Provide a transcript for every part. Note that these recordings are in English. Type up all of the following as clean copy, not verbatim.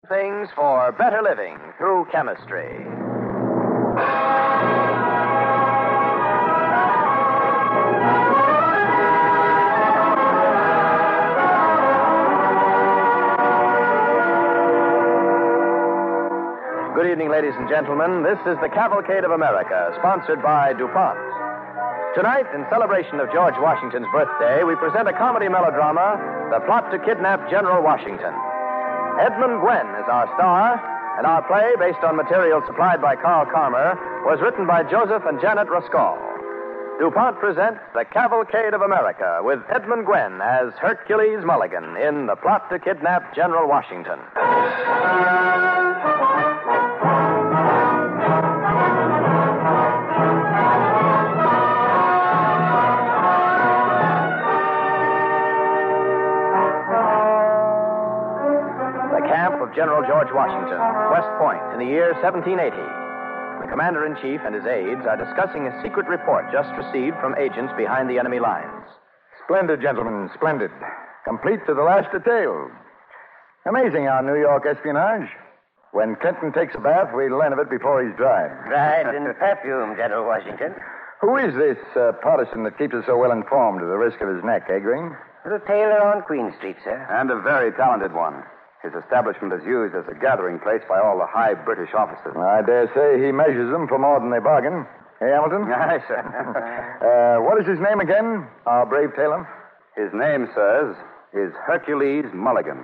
Things for better living through chemistry. Good evening, ladies and gentlemen. This is the Cavalcade of America, sponsored by DuPont. Tonight, in celebration of George Washington's birthday, we present a comedy melodrama, The Plot to Kidnap General Washington. Edmund Gwenn is our star, and our play, based on material supplied by Carl Carmer, was written by Joseph and Janet Ruskall. DuPont presents The Cavalcade of America with Edmund Gwenn as Hercules Mulligan in The Plot to Kidnap General Washington. General George Washington, West Point, in the year 1780. The commander-in-chief and his aides are discussing a secret report just received from agents behind the enemy lines. Splendid, gentlemen, splendid. Complete to the last detail. Amazing, our New York espionage. When Clinton takes a bath, we learn of it before he's dry. Dried in perfume, General Washington. Who is this partisan that keeps us so well informed at the risk of his neck, eh, Green? The tailor on Queen Street, sir. And a very talented one. His establishment is used as a gathering place by all the high British officers. I dare say he measures them for more than they bargain. Hey, Hamilton? Aye, sir. What is his name again, our brave tailor? His name, sirs, is Hercules Mulligan.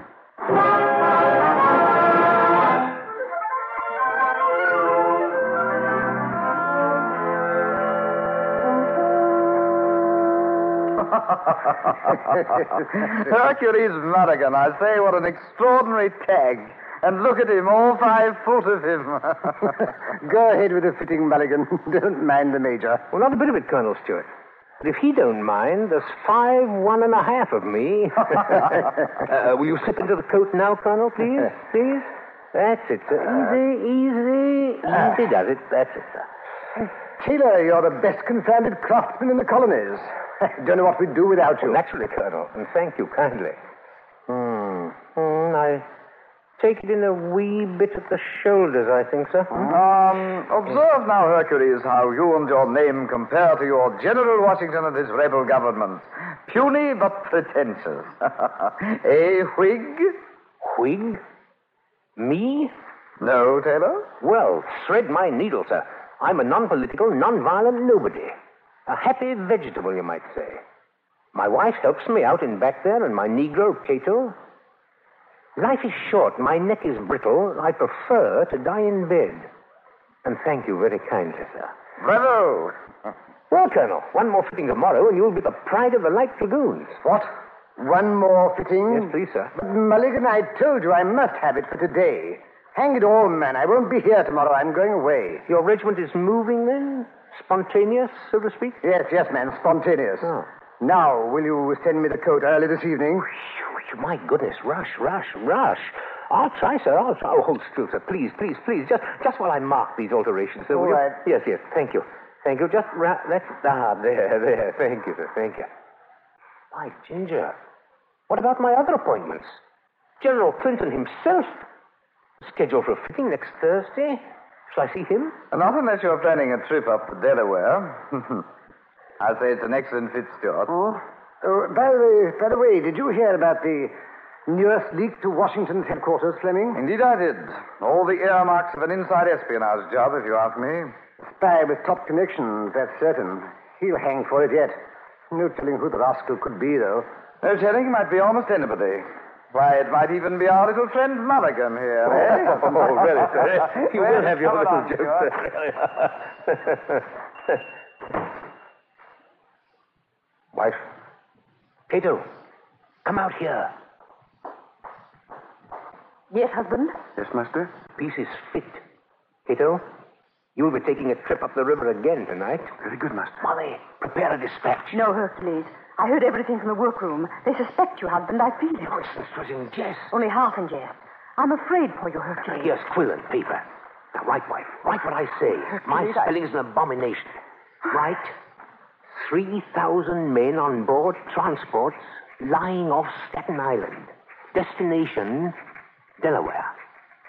Hercules Mulligan, I say, what an extraordinary tag. And look at him, all 5 foot of him. Go ahead with the fitting, Mulligan. Don't mind the Major. Well, not a bit of it, Colonel Stewart. But if he don't mind, there's 5 1.5 of me. Will you slip into the coat now, Colonel, please? Please? That's it, sir. Easy does it. That's it, sir. Taylor, you're the best confounded craftsman in the colonies. Don't know what we'd do without you. Well, naturally, Colonel, and thank you kindly. I take it in a wee bit at the shoulders, I think, sir. Observe now, Hercules, how you and your name compare to your General Washington and his rebel government. Puny but pretentious. A Whig? Whig? Me? No, Taylor? Well, thread my needle, sir. I'm a non-political, non-violent nobody. A happy vegetable, you might say. My wife helps me out in back there, and my Negro, Cato. Life is short. My neck is brittle. I prefer to die in bed. And thank you very kindly, sir. Bravo! Well, Colonel, one more fitting tomorrow, and you'll be the pride of the Light Dragoons. What? One more fitting? Yes, please, sir. But, Mulligan, I told you I must have it for today. Hang it all, man. I won't be here tomorrow. I'm going away. Your regiment is moving, then? Spontaneous, so to speak? Yes, man. Spontaneous. Oh. Now, will you send me the coat early this evening? My goodness, rush. I'll try, sir. I'll try. Oh, hold still, sir. Please. Just while I mark these alterations, sir. All right. Yes. Thank you. Just that's... there. Thank you, sir. Thank you. Why, Ginger, what about my other appointments? General Clinton himself, scheduled for a fitting next Thursday. Shall I see him? Not unless you're planning a trip up to Delaware. I say it's an excellent fit, Stuart. By the way, did you hear about the newest leak to Washington's headquarters, Fleming? Indeed I did. All the earmarks of an inside espionage job, if you ask me. Spy with top connections, that's certain. He'll hang for it yet. No telling who the rascal could be, though. No telling, he might be almost anybody. Why, it might even be our little friend Mulligan here, eh? Oh, really, sir? You will have your little joke, sir. Wife. Cato, come out here. Yes, husband? Yes, master? Piece is fit. Cato, you'll be taking a trip up the river again tonight. Very good, master. Molly, prepare a dispatch. No, Hercules. I heard everything from the workroom. They suspect you, husband. I feel it. Nonsense, was in jest. Only half in jest. I'm afraid for you, Hercules. Here's quill and paper. Now, write, wife. Write what I say. My spelling's an abomination. Write 3,000 men on board transports lying off Staten Island. Destination, Delaware.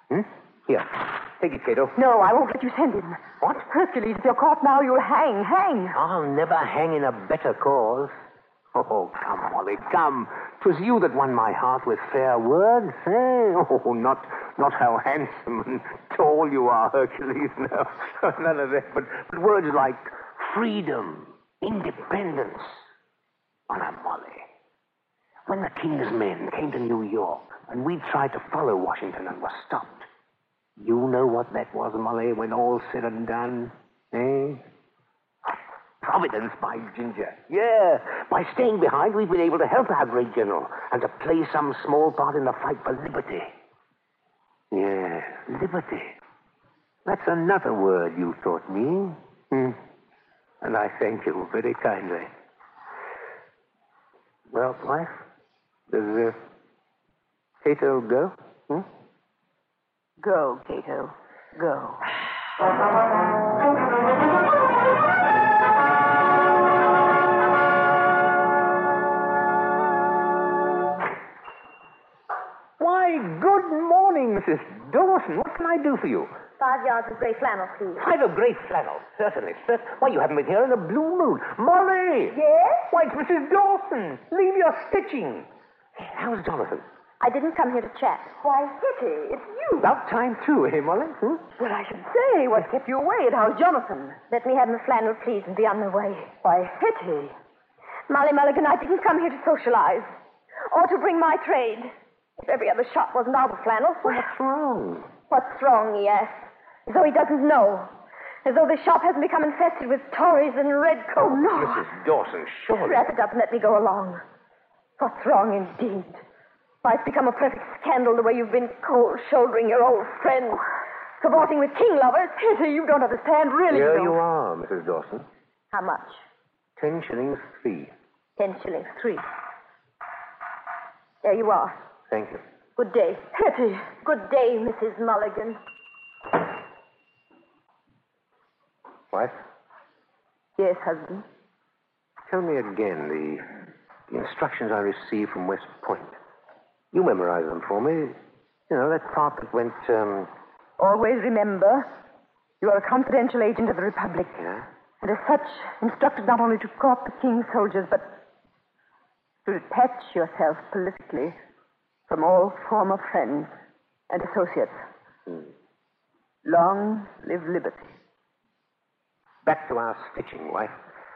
Here, take it, Cato. No, I won't let you send him. What? Hercules, if you're caught now, you'll hang. Hang. I'll never hang in a better cause. Oh, come, Molly, come. 'Twas you that won my heart with fair words, eh? Oh, not how handsome and tall you are, Hercules, no. None of that, but words like freedom, independence. Oh, now, Molly, when the king's men came to New York and we tried to follow Washington and were stopped, you know what that was, Molly, when all's said and done, eh? Providence, by ginger. Yeah. By staying behind, we've been able to help our great general and to play some small part in the fight for liberty. Yeah, liberty. That's another word you taught me. And I thank you very kindly. Well, wife, does Cato go? Go, Cato. Go. Why, good morning, Mrs. Dawson. What can I do for you? 5 yards of grey flannel, please. 5 of grey flannel. Certainly, sir. Why, you haven't been here in a blue moon. Molly! Yes? Why, it's Mrs. Dawson. Leave your stitching. How's Jonathan? I didn't come here to chat. Why, Hetty, it's you. About time, too, eh, Molly? Well, I should say, what kept you away? And how's Jonathan? Let me have my flannel, please, and be on my way. Why, Hetty. Molly Mulligan, I didn't come here to socialize or to bring my trade. If every other shop wasn't out of flannel. What's wrong? What's wrong, he asks. As though he doesn't know. As though the shop hasn't become infested with Tories and redcoats. Oh, no. Mrs. Dawson, surely. Perhaps it doesn't let me go along. What's wrong, indeed? Why, it's become a perfect scandal the way you've been cold-shouldering your old friend. Cavorting with king lovers. Hetty, you don't understand, really. Here don't. you are, Mrs. Dawson. How much? 10 shillings 3. 10 shillings, 3. There you are. Thank you. Good day. Hetty. Good day, Mrs. Mulligan. Wife, Yes, husband. tell me again the instructions I received from West Point. You memorize them for me. You know, that part that went, Always remember, you are a confidential agent of the Republic. Yeah? And as such, instructed not only to court the king's soldiers, but to detach yourself politically from all former friends and associates. Long live liberty. Back to our stitching, wife.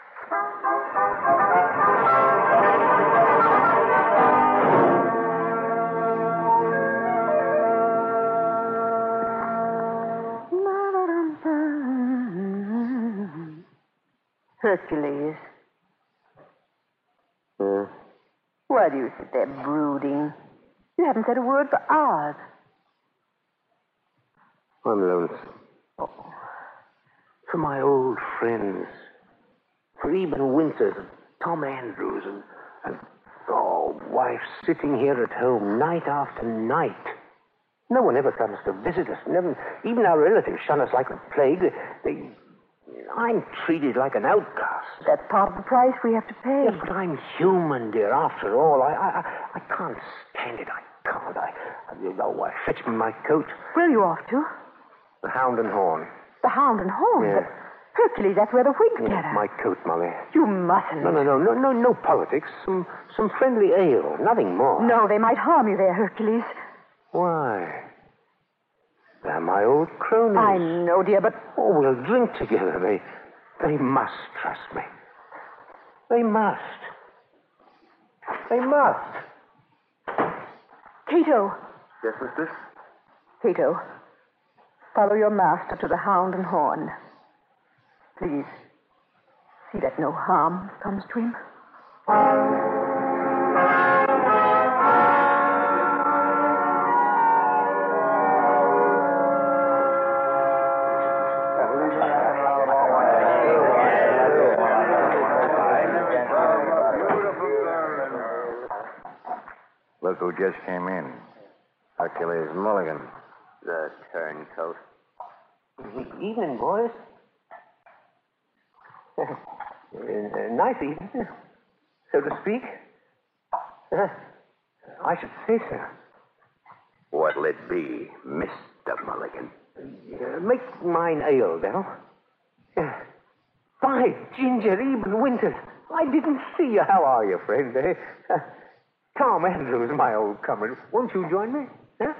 Hercules. Why do you sit there brooding? You haven't said a word for hours. I'm lonesome. For my old friends. For Eben Winters and Tom Andrews and wife sitting here at home night after night. No one ever comes to visit us. Never, even our relatives shun us like the plague. I'm treated like an outcast. That's part of the price we have to pay. Yes, but I'm human, dear, after all. I can't stand it. I can't. Fetch me my coat. Where are you off to? The Hound and Horn. The Hound and Horn? Yeah. But Hercules, that's where the Whigs Yeah, gather. my coat, Molly. You mustn't. No politics. Some friendly ale. Nothing more. No, they might harm you there, Hercules. Why? They're my old cronies. I know, dear, but... Oh, we'll drink together. They must trust me. They must. They must. Cato. Yes, mistress? Cato, follow your master to the Hound and Horn. Please, see that no harm comes to him. Look who just came in. Hercules Mulligan. The turncoat. Evening, boys. Nice evening, so to speak. I should say so. What'll it be? Mist Mulligan. Make mine ale, Dell. By ginger, even Winters. I didn't see you. How are you, friend? Tom Andrews, my old comrade. Won't you join me? Huh?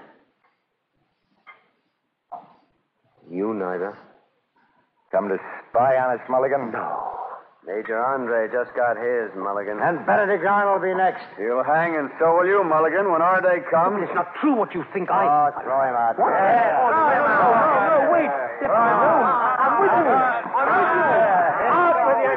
You neither. Come to spy on us, Mulligan? No. Major Andre just got his, Mulligan. And Benedict Arnold will be next. You'll hang, and so will you, Mulligan, when our day comes. It's not true what you think. Oh, throw him out. What? No, wait. I'm with you. Out with you.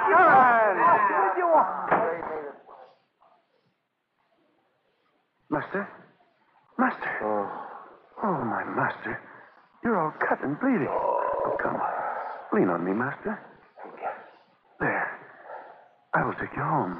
Master? Master? Oh, my master. You're all cut and bleeding. Oh, come on. Lean on me, master. There. I will take you home.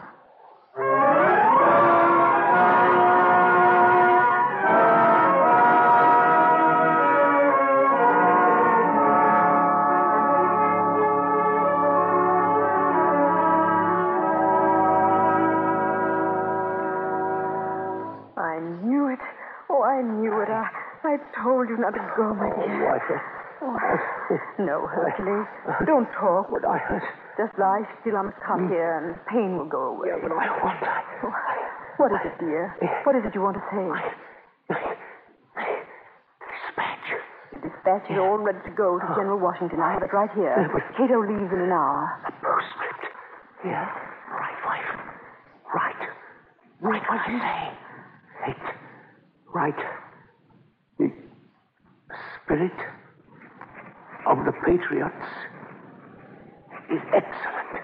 I knew it. Oh, I knew it. I told you not to go, my dear. No, Hercules. Don't talk. But I... Just lie still on the cot here, and pain will go away. Yeah, but I want... What is it, dear? What is it you want to say? Dispatch. The dispatch is all ready to go to General Washington. I have it right here. Cato leaves in an hour. A postscript. Yes. Right, wife. Right what I say. Right. The spirit of the patriots is excellent.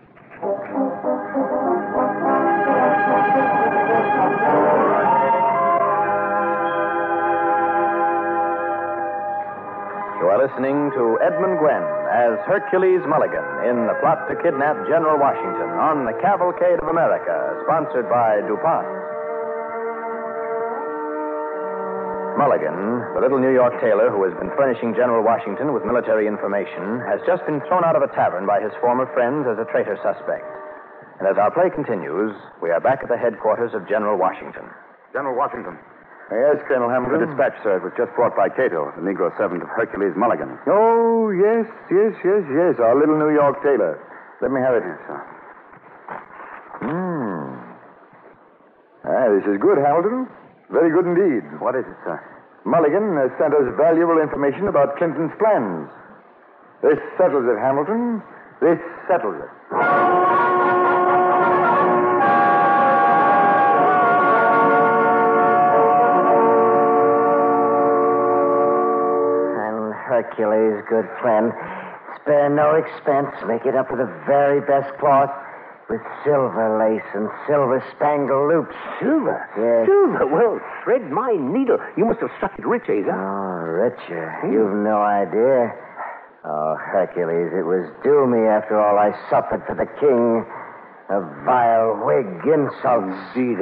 You are listening to Edmund Gwenn as Hercules Mulligan in The Plot to Kidnap General Washington on the Cavalcade of America, sponsored by DuPont. Mulligan, the little New York tailor who has been furnishing General Washington with military information, has just been thrown out of a tavern by his former friends as a traitor suspect. And as our play continues, we are back at the headquarters of General Washington. General Washington. Yes, Colonel Hamilton. The dispatch, sir, was just brought by Cato, the Negro servant of Hercules Mulligan. Oh, yes. Our little New York tailor. Let me have it. Yes, sir. This is good, Hamilton. Very good indeed. What is it, sir? Mulligan has sent us valuable information about Clinton's plans. This settles it, Hamilton. This settles it. And Hercules, good friend, spare no expense. Make it up with the very best cloth with silver lace and silver-spangled loops. Silver? Yes. Silver? Well, thread my needle. You must have struck it rich, eh, sir? Oh, richer. You've no idea. Oh, Hercules, it was due me after all I suffered for the king. A vile Whig insult. Indeed,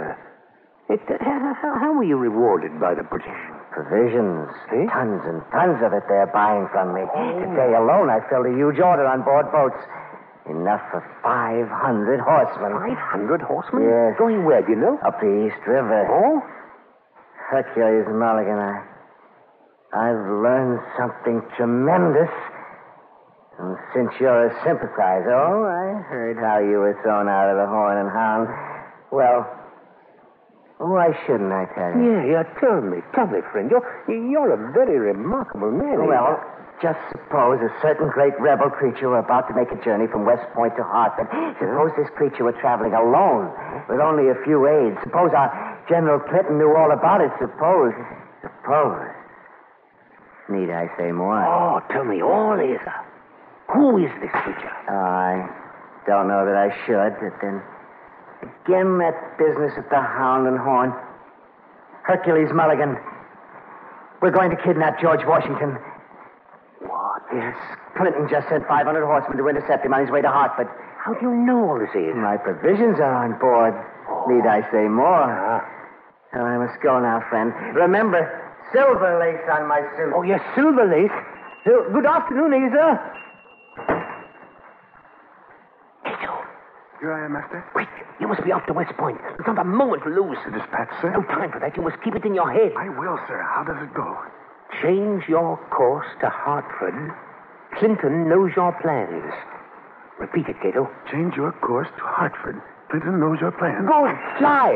how were you rewarded by the British? Provisions. Tons and tons of it they're buying from me. Today alone I filled a huge order on board boats. Enough for 500 horsemen. 500 horsemen? Yes. Going where, do you know? Up the East River. Oh? Hercules Mulligan, I've learned something tremendous. And since you're a sympathizer, I heard how you were thrown out of the Horn and Hound. Well, why shouldn't I tell you? Yeah, tell me, friend. You're a very remarkable man. Well, just suppose a certain great rebel creature were about to make a journey from West Point to Hartford. Suppose this creature were traveling alone with only a few aides. Suppose our General Clinton knew all about it. Suppose. Need I say more? Oh, tell me all, Asa. Who is this creature? I don't know that I should, but then again that business at the Hound and Horn. Hercules Mulligan, we're going to kidnap George Washington. What? Yes, Clinton just sent 500 horsemen to intercept him on his way to Hartford. How do you know all this, Asa? My provisions are on board. Need I say more? Well, I must go now, friend. Remember, silver lace on my suit. Oh, yes, silver lace. Good afternoon, Asa. Cato. Here I am, Master. Quick, you must be off to West Point. There's not a moment to lose. The dispatch, sir? No time for that. You must keep it in your head. I will, sir. How does it go? Change your course to Hartford. Clinton knows your plans. Repeat it, Cato. Change your course to Hartford. Clinton knows your plans. Go, fly!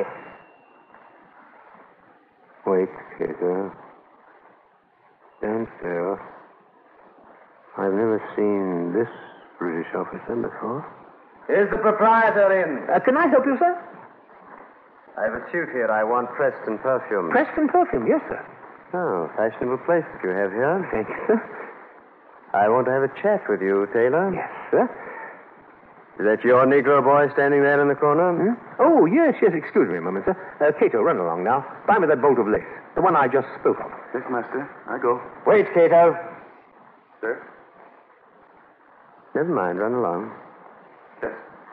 Wait, Cato. Stand still. I've never seen this British officer before. Is the proprietor in? Can I help you, sir? I have a suit here. I want Preston perfume. Preston Perfume, yes, sir. Oh, fashionable place that you have here. Thank you, sir. I want to have a chat with you, Taylor. Yes, sir. Is that your Negro boy standing there in the corner? Oh, yes, excuse me a moment, sir. Cato, run along now. Buy me that bolt of lace. The one I just spoke of. Yes, master. I go. Wait, Cato. Sir? Never mind, run along. Yes.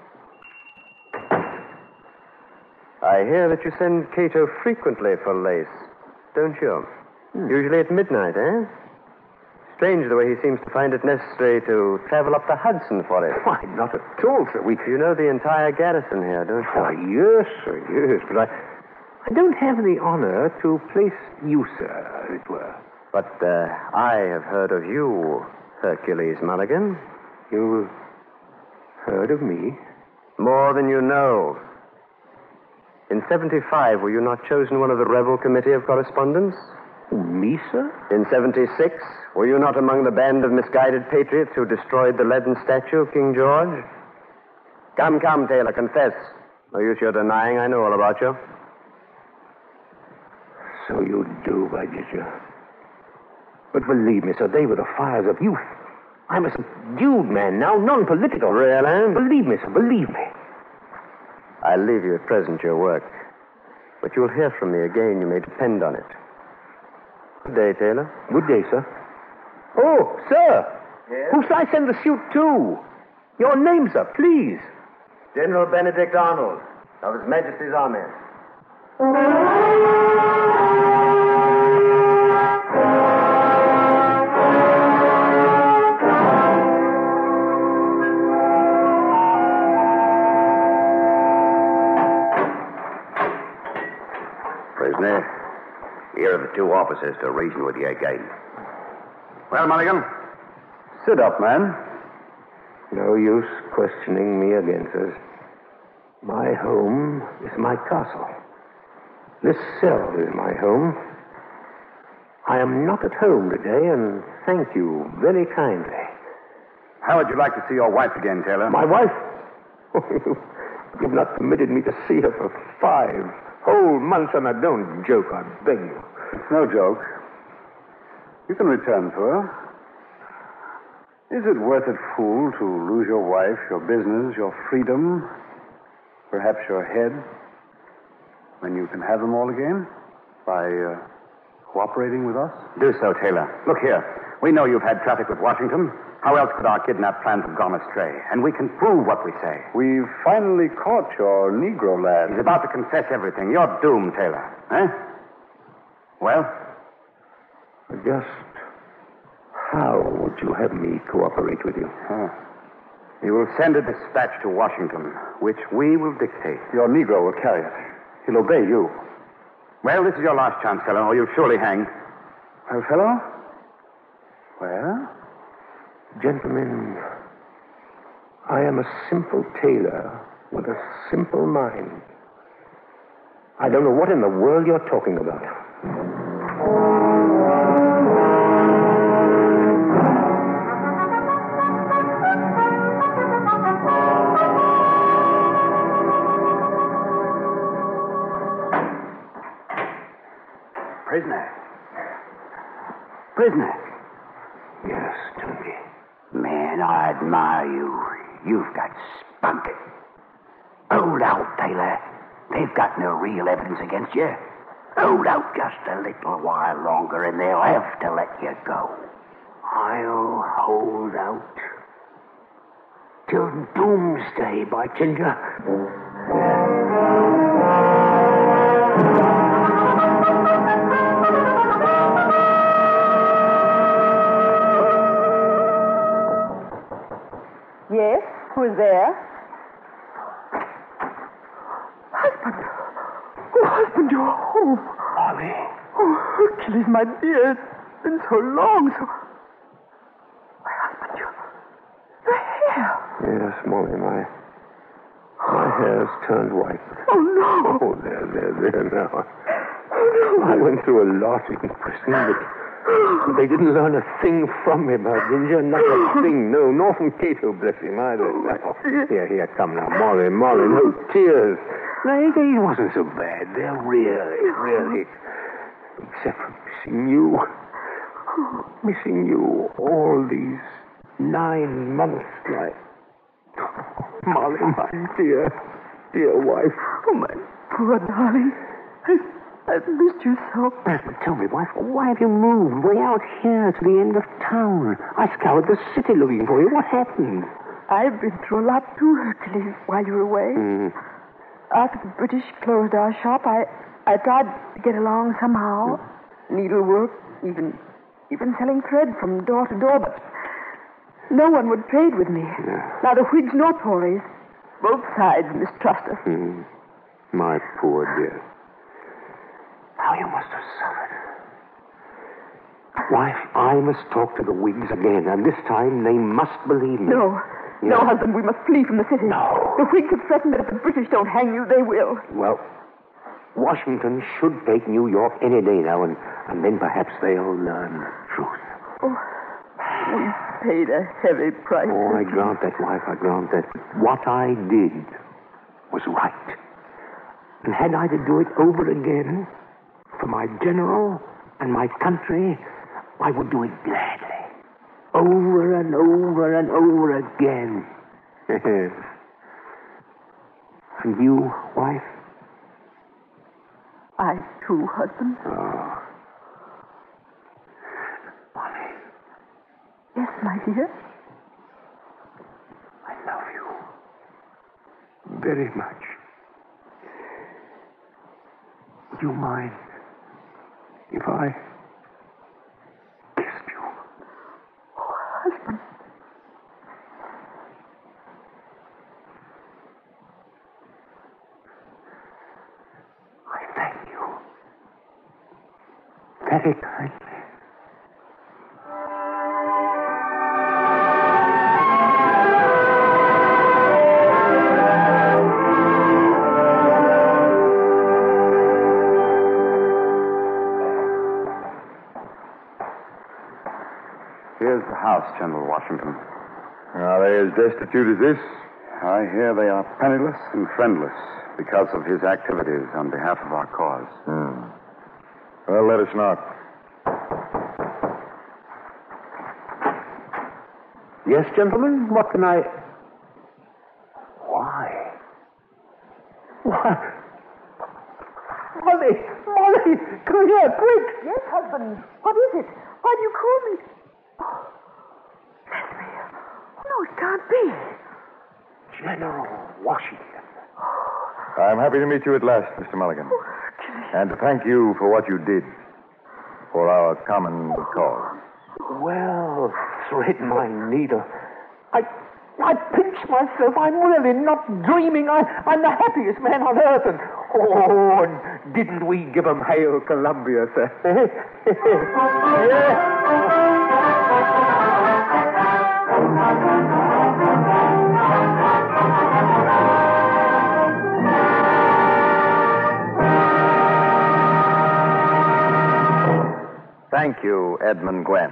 I hear that you send Cato frequently for lace, don't you? Usually at midnight, eh? Strange the way he seems to find it necessary to travel up the Hudson for it. Why, not at all, sir. You know the entire garrison here, don't you? Why, yes, sir, yes. But I don't have the honor to place you, sir, as it were. But I have heard of you, Hercules Mulligan. You heard of me? More than you know. In 75, were you not chosen one of the rebel committee of correspondence? Me, sir? In 76, were you not among the band of misguided patriots who destroyed the leaden statue of King George? Come, Taylor, confess. No use your denying I know all about you. So you do, by you. But believe me, sir, they were the fires of youth. I'm a subdued man now, non-political. Really? Believe me, sir, believe me. I'll leave you at present your work. But you'll hear from me again, you may depend on it. Good day, Taylor. Good day, sir. Oh, sir. Yes? Who shall I send the suit to? Your name, sir, please. General Benedict Arnold of His Majesty's Army. Prisoner, here are the two officers to reason with you again. Well, Mulligan, sit up, man. No use questioning me again, sirs. My home is my castle. This cell is my home. I am not at home today, and thank you very kindly. How would you like to see your wife again, Taylor? My wife? You've not permitted me to see her for 5 whole months, and I don't joke, I beg you. It's no joke. You can return to her. Is it worth it, fool, to lose your wife, your business, your freedom, perhaps your head, when you can have them all again by cooperating with us? Do so, Taylor. Look here. We know you've had traffic with Washington. How else could our kidnap plans have gone astray? And we can prove what we say. We've finally caught your Negro lad. He's about to confess everything. You're doomed, Taylor. Eh? Well? Just how would you have me cooperate with you? You will send a dispatch to Washington, which we will dictate. Your Negro will carry it. He'll obey you. Well, this is your last chance, fellow, or you'll surely hang. Well, fellow? Well? Gentlemen, I am a simple tailor with a simple mind. I don't know what in the world you're talking about. Prisoner. Yes, Toby. Man, I admire you. You've got spunk. Hold out, Taylor. They've got no real evidence against you. Hold out just a little while longer and they'll have to let you go. I'll hold out till doomsday, by Ginger. Yes? Who's there? Husband! Oh, husband, you're home. Ollie. Oh, Hercules, my dear. been so long, so... My husband, your hair. Yes, Molly, my hair's turned white. Oh, no. Oh, there now. I went through a lot in prison, but they didn't learn a thing from me about Ginger. Not a thing. No, nor from Cato, bless him, either. No. Here, come now. Molly, no tears. No, it wasn't so bad. They're really. Except for missing you all these 9 months, Molly, my dear wife. Oh, my poor darling. I've missed you so. But tell me, wife, why have you moved way out here to the end of town? I scoured the city looking for you. What happened? I've been through a lot too, Hercules, while you were away. After the British closed our shop, I tried to get along somehow. Needlework, even selling thread from door to door, but no one would trade with me. Neither Whigs nor Tories. Both sides mistrust us. My poor dear. How you must have suffered. Wife, I must talk to the Whigs again, and this time they must believe me. No, husband, we must flee from the city. No. The Whigs have threatened that if the British don't hang you, they will. Well, Washington should take New York any day now, and then perhaps they'll learn the truth. Oh, we paid a heavy price. Oh, I grant that, wife, I grant that. What I did was right. And had I to do it over again, for my general and my country, I would do it gladly. Over and over and over again. And you, wife? I, too, husband. Oh. Molly. Yes, my dear? I love you very much. Would you mind if I kissed you? Oh, husband. I thank you very kindly. Here's the house, General Washington. Are they as destitute as this? I hear they are penniless and friendless because of his activities on behalf of our cause. Well, let us knock. Yes, gentlemen, what can I... Why? Molly, come here, quick! Yes, husband. What is it? Why do you call me? Oh, Leslie. No, it can't be. General Washington. I'm happy to meet you at last, Mr. Mulligan. And to thank you for what you did for our common cause. Well, thread my needle. I pinch myself. I'm really not dreaming. I'm the happiest man on earth. And didn't we give 'em Hail Columbia, sir? Thank you, Edmund Gwen.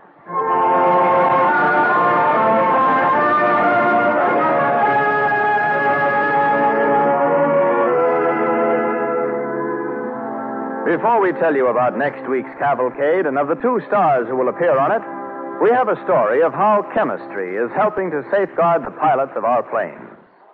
Before we tell you about next week's cavalcade and of the 2 stars who will appear on it, we have a story of how chemistry is helping to safeguard the pilots of our planes.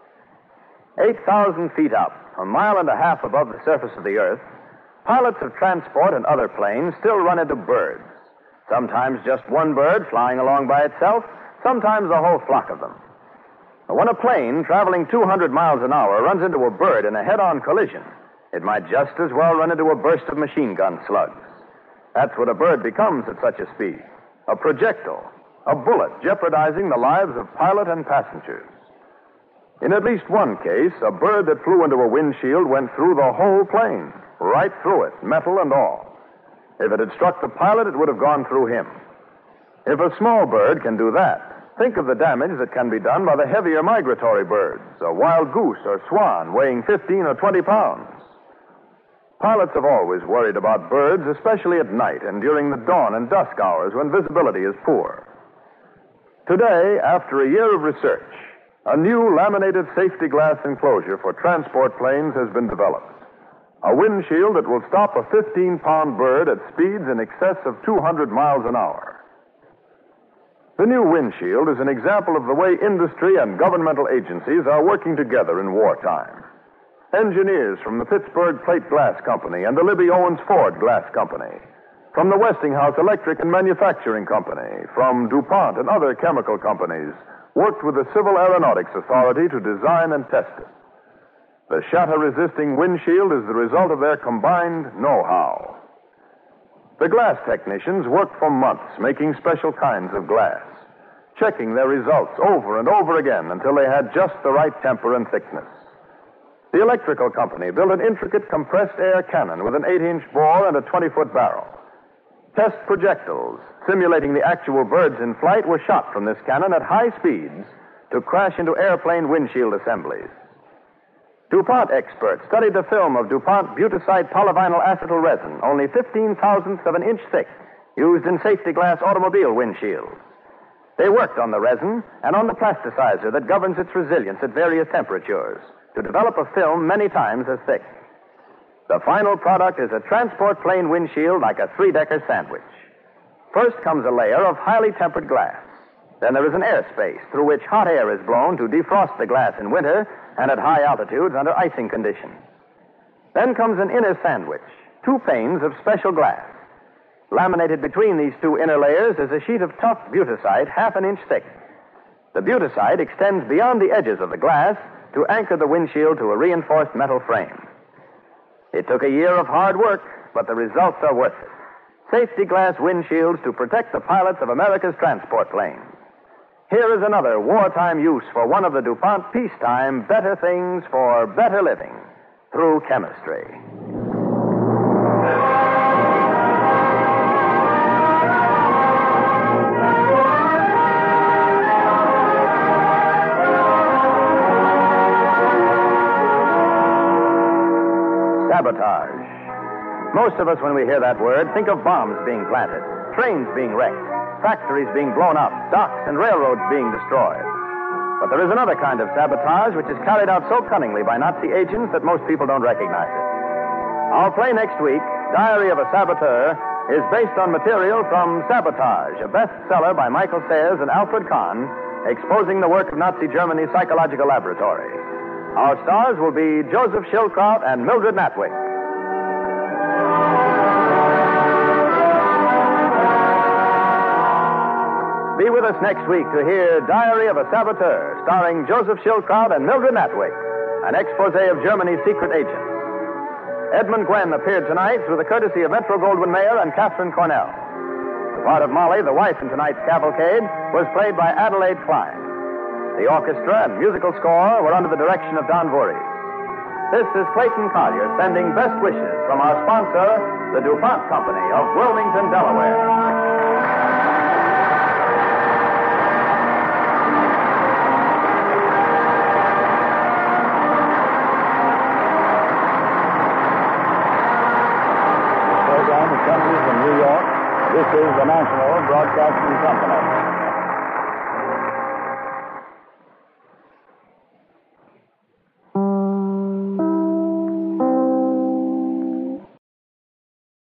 8,000 feet up, a mile and a half above the surface of the Earth, pilots of transport and other planes still run into birds. Sometimes just one bird flying along by itself, sometimes a whole flock of them. When a plane traveling 200 miles an hour runs into a bird in a head-on collision, it might just as well run into a burst of machine gun slugs. That's what a bird becomes at such a speed. A projectile, a bullet jeopardizing the lives of pilot and passengers. In at least one case, a bird that flew into a windshield went through the whole plane, right through it, metal and all. If it had struck the pilot, it would have gone through him. If a small bird can do that, think of the damage that can be done by the heavier migratory birds, a wild goose or swan weighing 15 or 20 pounds. Pilots have always worried about birds, especially at night and during the dawn and dusk hours when visibility is poor. Today, after a year of research, a new laminated safety glass enclosure for transport planes has been developed. A windshield that will stop a 15-pound bird at speeds in excess of 200 miles an hour. The new windshield is an example of the way industry and governmental agencies are working together in wartime. Engineers from the Pittsburgh Plate Glass Company and the Libby Owens Ford Glass Company, from the Westinghouse Electric and Manufacturing Company, from DuPont and other chemical companies, worked with the Civil Aeronautics Authority to design and test it. The shatter-resisting windshield is the result of their combined know-how. The glass technicians worked for months making special kinds of glass, checking their results over and over again until they had just the right temper and thickness. The electrical company built an intricate compressed air cannon with an 8-inch bore and a 20-foot barrel. Test projectiles, simulating the actual birds in flight, were shot from this cannon at high speeds to crash into airplane windshield assemblies. DuPont experts studied the film of DuPont Butysite polyvinyl acetyl resin, only 15,000ths of an inch thick, used in safety glass automobile windshields. They worked on the resin and on the plasticizer that governs its resilience at various temperatures to develop a film many times as thick. The final product is a transport plane windshield like a 3-decker sandwich. First comes a layer of highly tempered glass. Then there is an airspace through which hot air is blown to defrost the glass in winter and at high altitudes under icing conditions. Then comes an inner sandwich, 2 panes of special glass. Laminated between these 2 inner layers is a sheet of tough butysite 1/2 inch thick. The butysite extends beyond the edges of the glass to anchor the windshield to a reinforced metal frame. It took a year of hard work, but the results are worth it. Safety glass windshields to protect the pilots of America's transport planes. Here is another wartime use for one of the DuPont peacetime better things for better living through chemistry. Sabotage. Most of us, when we hear that word, think of bombs being planted, trains being wrecked, factories being blown up, docks and railroads being destroyed. But there is another kind of sabotage which is carried out so cunningly by Nazi agents that most people don't recognize it. Our play next week, Diary of a Saboteur, is based on material from Sabotage, a bestseller by Michael Sayers and Alfred Kahn, exposing the work of Nazi Germany's psychological laboratory. Our stars will be Joseph Schildkraut and Mildred Natwick. Be with us next week to hear Diary of a Saboteur, starring Joseph Schildkraut and Mildred Natwick, an expose of Germany's secret agents. Edmund Gwenn appeared tonight through the courtesy of Metro-Goldwyn-Mayer and Catherine Cornell. The part of Molly, the wife in tonight's cavalcade, was played by Adelaide Klein. The orchestra and musical score were under the direction of Don Voorhees. This is Clayton Collier sending best wishes from our sponsor, the DuPont Company of Wilmington, Delaware. From New York, this is the National Broadcasting Company.